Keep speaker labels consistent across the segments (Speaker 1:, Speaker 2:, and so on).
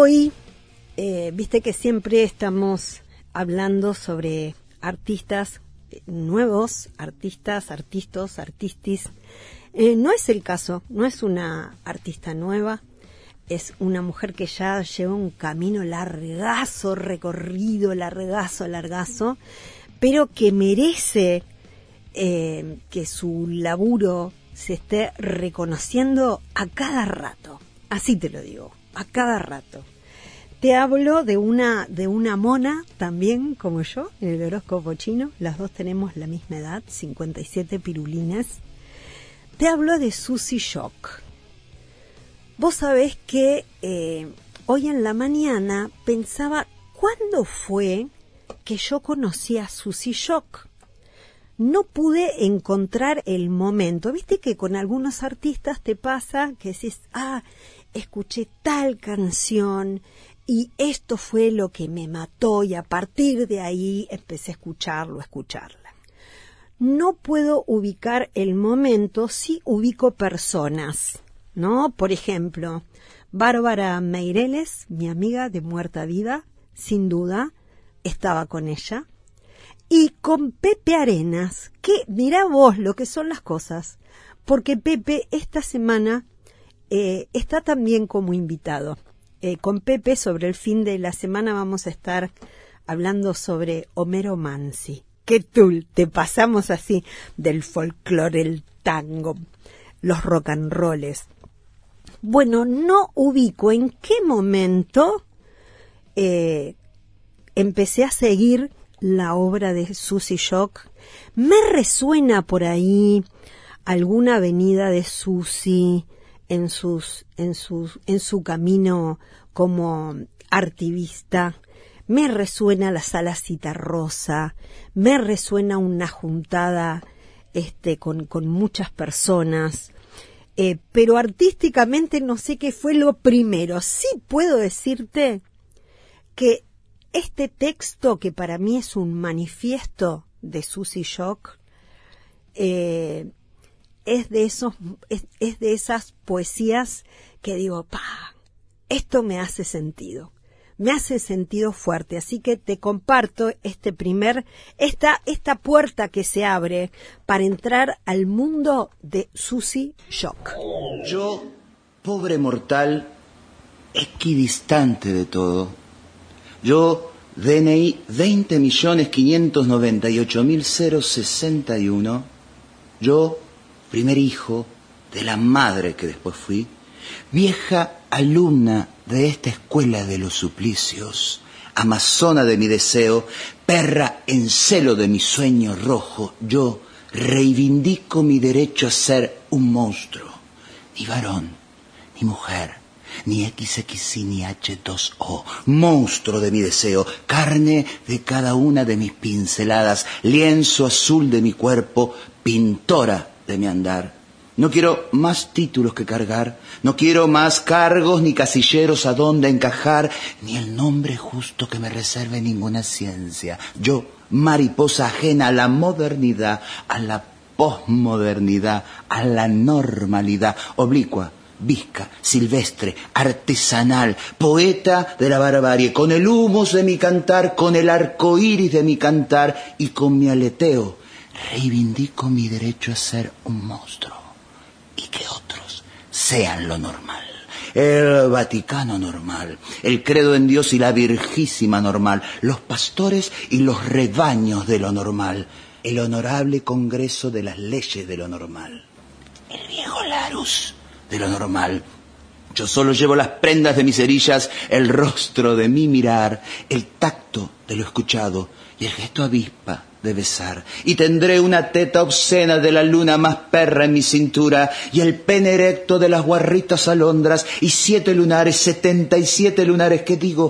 Speaker 1: Hoy, viste que siempre estamos hablando sobre artistas nuevos, artistas, artistas. No es el caso, no es una artista nueva, es una mujer que ya lleva un camino largazo, recorrido, largazo, pero que merece que su laburo se esté reconociendo a cada rato. Así te lo digo, a cada rato. Te hablo de una mona también como yo, en el horóscopo chino. Las dos tenemos la misma edad, 57 pirulines. Te hablo de Susie Shock. Vos sabés que hoy en la mañana pensaba, ¿cuándo fue que yo conocí a Susie Shock? No pude encontrar el momento. Viste que con algunos artistas te pasa que decís, escuché tal canción y esto fue lo que me mató, y a partir de ahí empecé a escucharla. No puedo ubicar el momento, sí ubico personas, ¿no? Por ejemplo, Bárbara Meireles, mi amiga de Muerta Vida, sin duda, estaba con ella. Y con Pepe Arenas, que mirá vos lo que son las cosas, porque Pepe esta semana está también como invitado. Con Pepe, sobre el fin de la semana, vamos a estar hablando sobre Homero Mansi. ¿Qué tú te pasamos así del folclore, el tango, los rock and rolls? Bueno, no ubico en qué momento empecé a seguir la obra de Susie Shock. Me resuena por ahí alguna avenida de Susie en su camino como artivista. Me resuena la Sala Citarrosa, me resuena una juntada con muchas personas, pero artísticamente no sé qué fue lo primero. Sí puedo decirte que este texto, que para mí es un manifiesto de Susie Shock, es de esas poesías que digo, esto me hace sentido fuerte. Así que te comparto esta puerta que se abre para entrar al mundo de Susie Shock.
Speaker 2: Yo, pobre mortal, equidistante de todo. Yo, DNI 20.598.061. Yo, primer hijo de la madre que después fui, vieja alumna de esta escuela de los suplicios, amazona de mi deseo, perra en celo de mi sueño rojo, yo reivindico mi derecho a ser un monstruo, ni varón, ni mujer, ni XXI ni H2O, monstruo de mi deseo, carne de cada una de mis pinceladas, lienzo azul de mi cuerpo, pintora de mi andar. No quiero más títulos que cargar, no quiero más cargos ni casilleros a donde encajar, ni el nombre justo que me reserve ninguna ciencia. Yo, mariposa ajena a la modernidad, a la posmodernidad, a la normalidad, oblicua, visca, silvestre, artesanal, poeta de la barbarie, con el humus de mi cantar, con el arco iris de mi cantar y con mi aleteo, reivindico mi derecho a ser un monstruo y que otros sean lo normal. El Vaticano normal, el credo en Dios y la Virgísima normal, los pastores y los rebaños de lo normal, el honorable Congreso de las leyes de lo normal, el viejo Larus de lo normal. Yo solo llevo las prendas de mis cerillas, el rostro de mi mirar, el tacto de lo escuchado y el gesto avispa de besar. Y tendré una teta obscena de la luna más perra en mi cintura y el pene erecto de las guarritas alondras y 7 lunares, 77 lunares, ¿qué digo?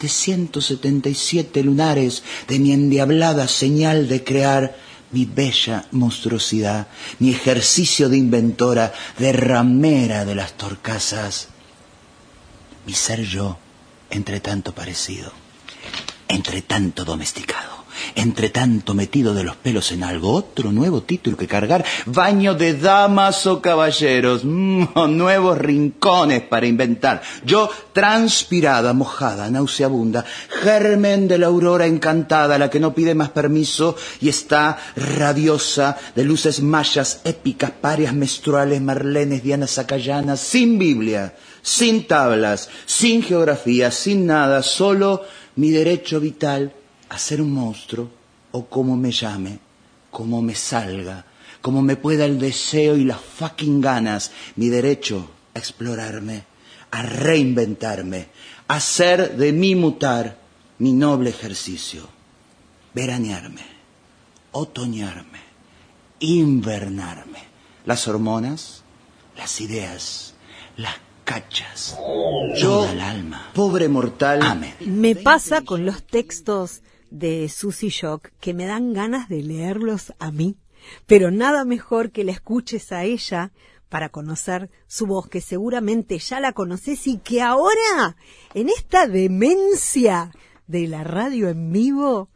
Speaker 2: 777 lunares de mi endiablada señal de crear mi bella monstruosidad, mi ejercicio de inventora, de ramera de las torcasas, mi ser yo, entre tanto parecido, entre tanto domesticado, entre tanto metido de los pelos en algo, otro nuevo título que cargar, baño de damas o caballeros, nuevos rincones para inventar. Yo, transpirada, mojada, nauseabunda, germen de la aurora encantada, la que no pide más permiso y está radiosa de luces mayas, épicas, parias menstruales, marlenes, dianas sacayanas, sin Biblia, sin tablas, sin geografía, sin nada, solo mi derecho vital a ser un monstruo, o como me llame, como me salga, como me pueda el deseo y las fucking ganas, mi derecho a explorarme, a reinventarme, a hacer de mí mutar mi noble ejercicio, veranearme, otoñarme, invernarme, las hormonas, las ideas, las cachas, yo, el alma, pobre mortal, amén.
Speaker 1: Me pasa con los textos de Susy Shock que me dan ganas de leerlos a mí, pero nada mejor que la escuches a ella para conocer su voz, que seguramente ya la conoces y que ahora, en esta demencia de la radio en vivo,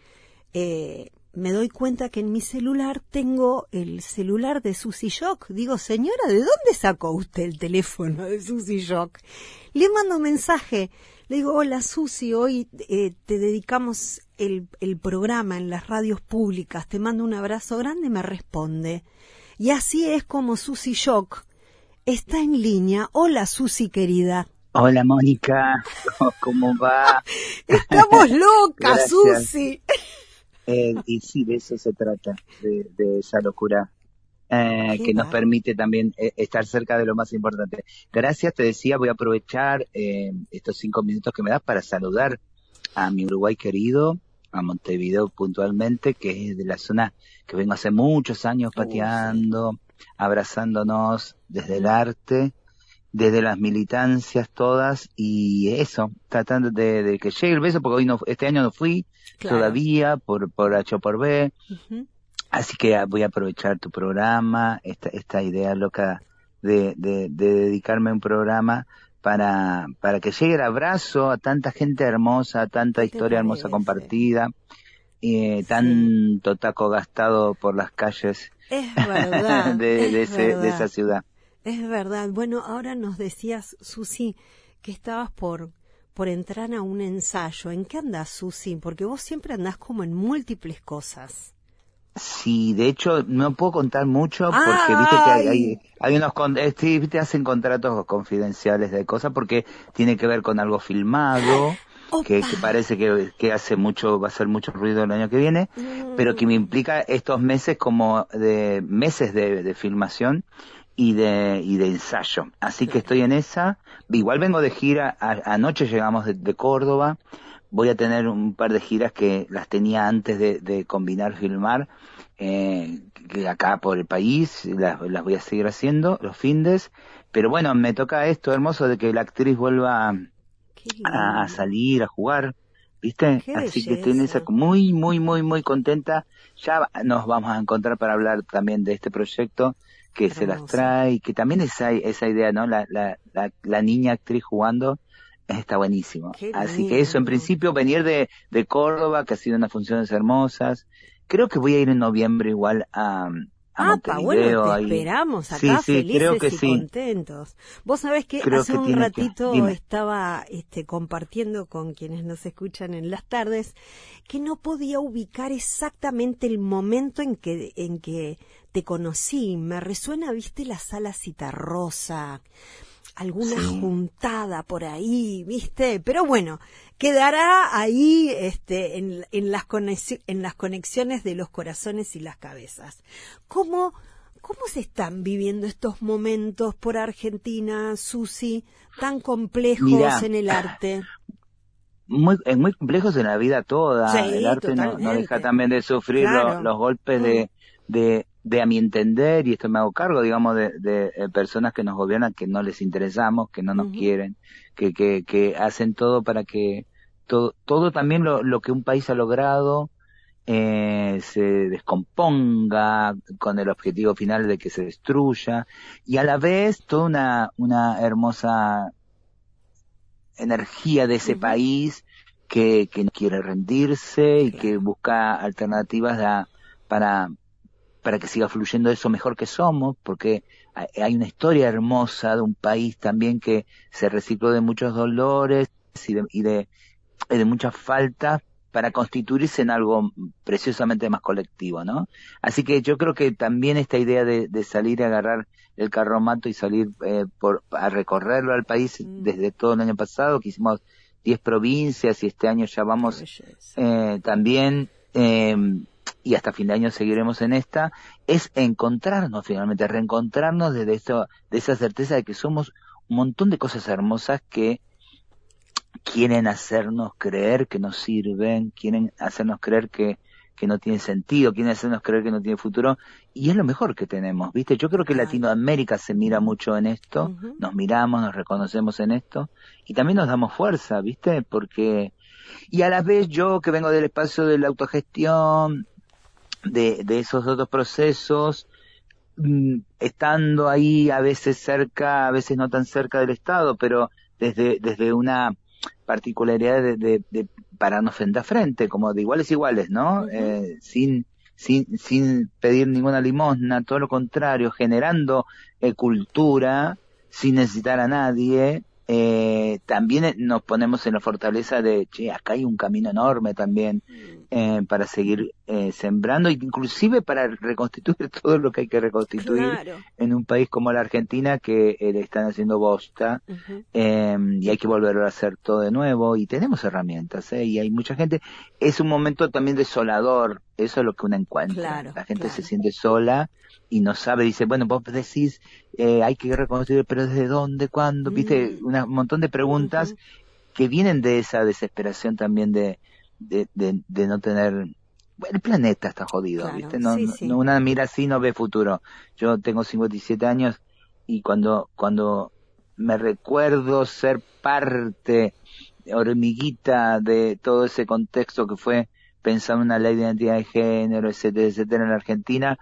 Speaker 1: me doy cuenta que en mi celular tengo el celular de Susy Shock. Digo, señora, ¿de dónde sacó usted el teléfono de Susy Shock? Le mando un mensaje, le digo, hola Susy, hoy te dedicamos el programa en las radios públicas, te mando un abrazo grande, me responde. Y así es como Susy Shock está en línea. Hola Susy querida.
Speaker 3: Hola Mónica, ¿cómo va?
Speaker 1: Estamos locas, Susy.
Speaker 3: Y sí, de eso se trata, de esa locura que nos permite también estar cerca de lo más importante. Gracias, te decía, voy a aprovechar estos 5 minutos que me das para saludar a mi Uruguay querido, a Montevideo puntualmente, que es de la zona que vengo hace muchos años pateando, abrazándonos desde el arte, desde las militancias todas, y eso, tratando de que llegue el beso, porque hoy este año no fui, claro, todavía, por H o por B. Uh-huh. Así que voy a aprovechar tu programa, esta idea loca de dedicarme a un programa para que llegue el abrazo a tanta gente hermosa, a tanta historia hermosa compartida, tanto taco gastado por las calles
Speaker 1: es verdad,
Speaker 3: de esa ciudad.
Speaker 1: Es verdad. Bueno, ahora nos decías, Susy, que estabas por entrar a un ensayo. ¿En qué andás, Susy? Porque vos siempre andás como en múltiples cosas.
Speaker 3: Sí, de hecho no puedo contar mucho porque viste que hay unos viste, hacen contratos confidenciales de cosas porque tiene que ver con algo filmado que parece que hace mucho, va a hacer mucho ruido el año que viene, pero que me implica estos meses como de meses de filmación y de ensayo. Así que estoy en esa. Igual vengo de gira, anoche llegamos de Córdoba. Voy a tener un par de giras que las tenía antes de combinar filmar, que acá por el país, las voy a seguir haciendo, los findes. Pero bueno, me toca esto hermoso de que la actriz vuelva a salir, a jugar, ¿viste? Así que estoy en esa muy, muy, muy, muy contenta. Ya nos vamos a encontrar para hablar también de este proyecto que hermoso. Se las trae, que también esa idea, ¿no? La niña actriz jugando. Está buenísimo. Así que eso, en principio, venir de Córdoba, que ha sido unas funciones hermosas. Creo que voy a ir en noviembre igual a Montevideo.
Speaker 1: Bueno, te esperamos acá, sí, felices
Speaker 3: creo que
Speaker 1: y contentos. Vos sabés que hace un ratito estaba compartiendo con quienes nos escuchan en las tardes que no podía ubicar exactamente el momento en que te conocí. Me resuena, viste, la Sala Citarrosa, alguna juntada por ahí, ¿viste? Pero bueno, quedará ahí en las conexiones de los corazones y las cabezas. ¿Cómo se están viviendo estos momentos por Argentina, Susy, tan complejos en el arte?
Speaker 3: Muy complejos en la vida toda. Sí, el arte no deja también de sufrir los golpes de a mi entender, y esto me hago cargo, digamos, de personas que nos gobiernan, que no les interesamos, que no nos quieren, que hacen todo para que todo también lo que un país ha logrado se descomponga con el objetivo final de que se destruya, y a la vez toda una hermosa energía de ese país que no quiere rendirse y que busca alternativas para que siga fluyendo eso mejor que somos, porque hay una historia hermosa de un país también que se recicló de muchos dolores y de muchas faltas para constituirse en algo preciosamente más colectivo, ¿no? Así que yo creo que también esta idea de salir a agarrar el carromato y salir a recorrerlo al país desde todo el año pasado, que hicimos 10 provincias y este año ya vamos también, y hasta fin de año seguiremos en esta, es encontrarnos finalmente, reencontrarnos de esa certeza de que somos un montón de cosas hermosas que quieren hacernos creer que nos sirven, quieren hacernos creer que no tiene sentido, quieren hacernos creer que no tiene futuro, y es lo mejor que tenemos, ¿viste? Yo creo que Latinoamérica se mira mucho en esto, nos miramos, nos reconocemos en esto, y también nos damos fuerza, ¿viste? Porque, y a la vez yo que vengo del espacio de la autogestión, de esos otros procesos, estando ahí a veces cerca, a veces no tan cerca del Estado, pero desde una particularidad de pararnos frente a frente, como de iguales, ¿no? Sin pedir ninguna limosna, todo lo contrario, generando cultura, sin necesitar a nadie. También nos ponemos en la fortaleza de, acá hay un camino enorme también para seguir sembrando, inclusive para reconstituir todo lo que hay que reconstituir en un país como la Argentina, que le están haciendo bosta, y hay que volver a hacer todo de nuevo, y tenemos herramientas, y hay mucha gente. Es un momento también desolador, eso es lo que uno encuentra, la gente se siente sola y no sabe, dice, bueno, vos decís hay que reconstruir, pero ¿desde dónde? ¿Cuándo? Viste, un montón de preguntas que vienen de esa desesperación también de no tener, bueno, el planeta está jodido, ¿viste? No, una mira así no ve futuro. Yo tengo 57 años y cuando me recuerdo ser parte, hormiguita de todo ese contexto que fue pensar una ley de identidad de género, etcétera, en la Argentina,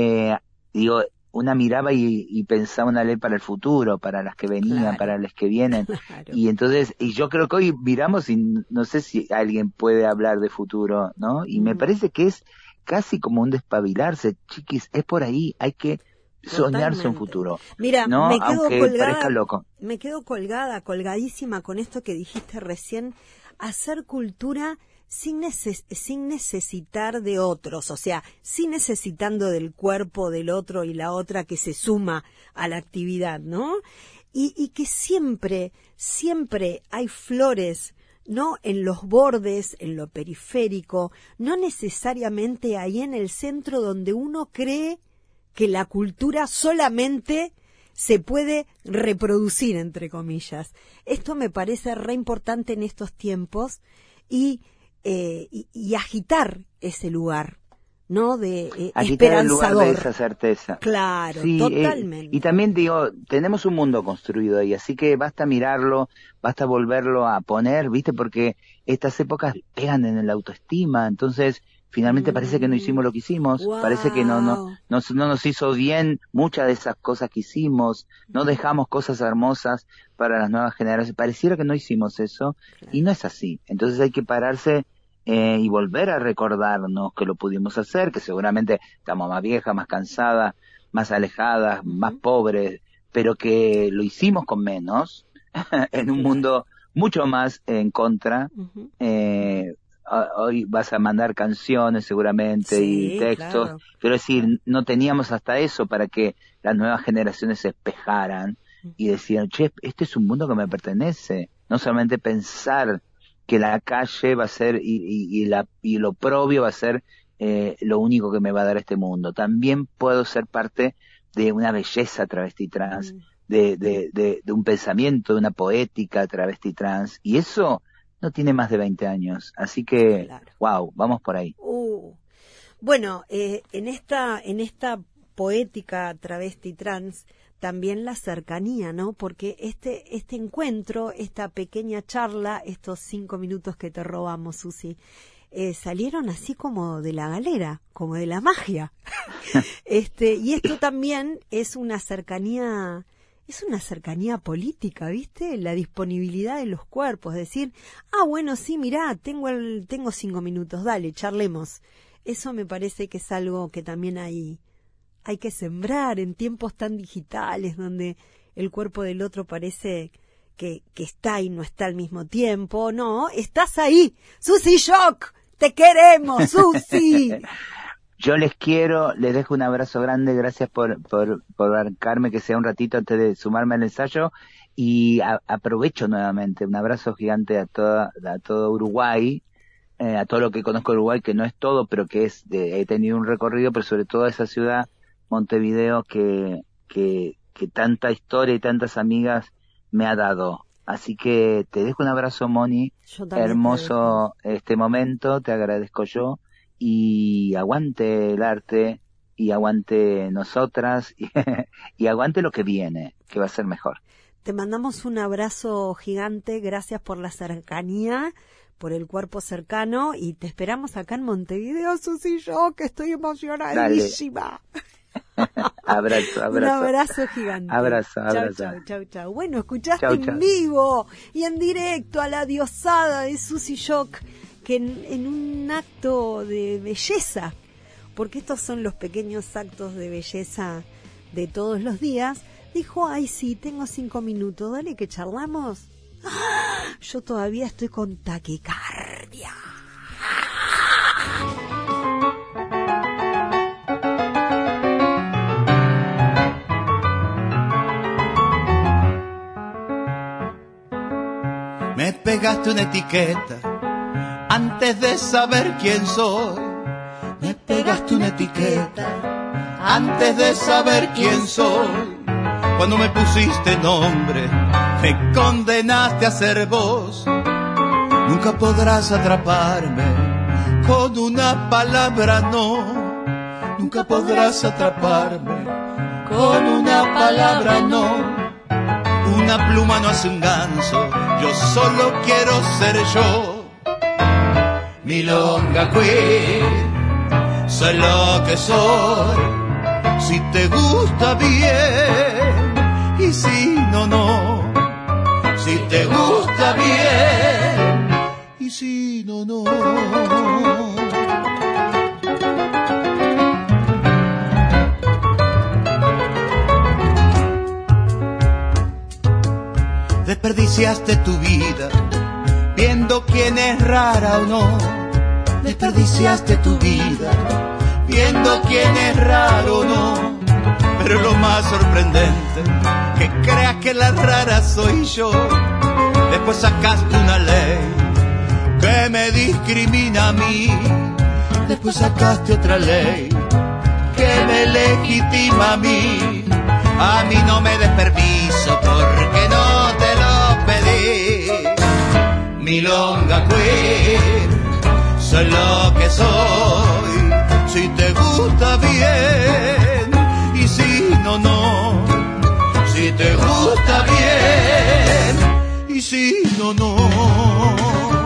Speaker 3: digo, una miraba y pensaba una ley para el futuro, para las que venían, para las que vienen. Y entonces, y yo creo que hoy miramos y no sé si alguien puede hablar de futuro, ¿no? Y me parece que es casi como un despabilarse, chiquis, es por ahí, hay que soñarse un futuro.
Speaker 1: Mira,
Speaker 3: ¿no?
Speaker 1: me quedo
Speaker 3: aunque
Speaker 1: colgada,
Speaker 3: parezca loco.
Speaker 1: Me quedo colgadísima con esto que dijiste recién, hacer cultura sin necesitar de otros, o sea, sin necesitando del cuerpo del otro y la otra que se suma a la actividad, ¿no? Y que siempre hay flores, ¿no? En los bordes, en lo periférico, no necesariamente ahí en el centro donde uno cree que la cultura solamente se puede reproducir, entre comillas. Esto me parece re importante en estos tiempos y agitar ese lugar, ¿no? De
Speaker 3: agitar
Speaker 1: esperanzador.
Speaker 3: el lugar de esa certeza.
Speaker 1: Claro,
Speaker 3: sí,
Speaker 1: totalmente.
Speaker 3: Y también digo, tenemos un mundo construido ahí, así que basta mirarlo, basta volverlo a poner, ¿viste? Porque estas épocas pegan en la autoestima, entonces finalmente parece que no hicimos lo que hicimos, parece que no nos hizo bien muchas de esas cosas que hicimos, no dejamos cosas hermosas para las nuevas generaciones, pareciera que no hicimos eso, y no es así. Entonces hay que pararse y volver a recordarnos que lo pudimos hacer, que seguramente estamos más viejas, más cansadas, más alejadas, más pobres, pero que lo hicimos con menos, en un mundo mucho más en contra. Hoy vas a mandar canciones seguramente y textos, quiero decir, no teníamos hasta eso para que las nuevas generaciones se espejaran y decían, che, este es un mundo que me pertenece, no solamente pensar que la calle va a ser y lo propio va a ser lo único que me va a dar este mundo, también puedo ser parte de una belleza travesti trans, de un pensamiento, de una poética travesti trans, y eso no tiene más de 20 años, así que, wow, vamos por ahí.
Speaker 1: Bueno, en esta poética travesti trans, también la cercanía, ¿no? Porque este encuentro, esta pequeña charla, estos 5 minutos que te robamos, Susi, salieron así como de la galera, como de la magia. Y esto también es una cercanía es una cercanía política, ¿viste? La disponibilidad de los cuerpos, decir, bueno, sí, mirá, tengo 5 minutos, dale, charlemos. Eso me parece que es algo que también hay que sembrar en tiempos tan digitales, donde el cuerpo del otro parece que está y no está al mismo tiempo. No, estás ahí, Susy Shock, te queremos, Susy.
Speaker 3: Yo les quiero, les dejo un abrazo grande, gracias por bancarme que sea un ratito antes de sumarme al ensayo, y aprovecho nuevamente, un abrazo gigante a todo Uruguay, a todo lo que conozco de Uruguay, que no es todo, pero que he tenido un recorrido, pero sobre todo a esa ciudad, Montevideo, que tanta historia y tantas amigas me ha dado. Así que te dejo un abrazo, Moni, hermoso este momento, te agradezco yo, y aguante el arte, y aguante nosotras, y aguante lo que viene, que va a ser mejor.
Speaker 1: Te mandamos un abrazo gigante, gracias por la cercanía, por el cuerpo cercano, y te esperamos acá en Montevideo, Susy, yo que estoy emocionadísima.
Speaker 3: Abrazo.
Speaker 1: Un abrazo gigante.
Speaker 3: Abrazo.
Speaker 1: Chau. Bueno, escuchaste en vivo y en directo a la diosada de Susy Shock, que en un acto de belleza, porque estos son los pequeños actos de belleza de todos los días, dijo, ay sí, tengo 5 minutos, dale que charlamos. Yo todavía estoy con taquicardia.
Speaker 4: Me pegaste una etiqueta antes de saber quién soy. Me pegaste una etiqueta antes de saber quién soy. Cuando me pusiste nombre, me condenaste a ser vos. Nunca podrás atraparme con una palabra, no. Nunca podrás atraparme con una palabra, no. Una pluma no hace un ganso, yo solo quiero ser yo. Milonga queen, soy lo que soy. Si te gusta bien, y si no, no. Si te gusta bien, y si no, no. Desperdiciaste tu vida viendo quién es rara o no. Desperdiciaste tu vida viendo quién es raro o no. Pero lo más sorprendente, que creas que la rara soy yo. Después sacaste una ley que me discrimina a mí. Después sacaste otra ley que me legitima a mí. A mí no me des permiso porque no te lo pedí. Milonga queen, soy lo que soy. Si te gusta bien, y si no, no. Si te gusta bien, y si no, no.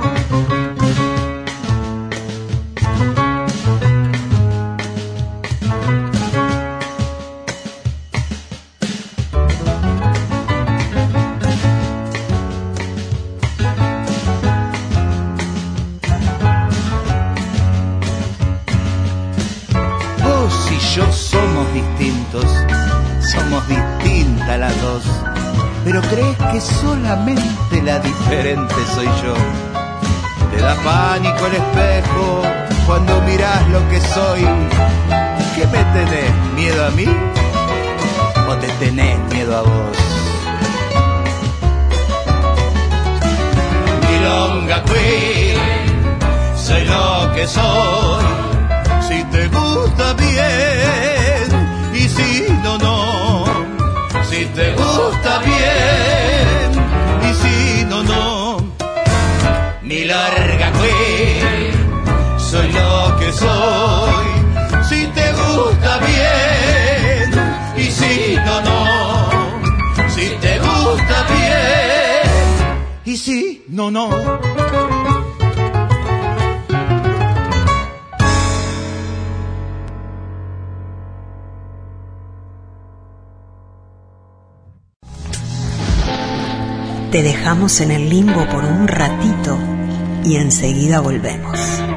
Speaker 4: Yo somos distintos, somos distintas las dos, pero crees que solamente la diferente soy yo. Te da pánico el espejo cuando mirás lo que soy. ¿Qué me tenés? ¿Miedo a mí? ¿O te tenés miedo a vos? Milonga queen, soy lo que soy. Si te gusta bien, y si no, no. Si te gusta bien, y si no, no. Mi larga queen, soy lo que soy. Si te gusta bien, y si no, no. Si te gusta bien, y si no, no.
Speaker 1: Te dejamos en el limbo por un ratito y enseguida volvemos.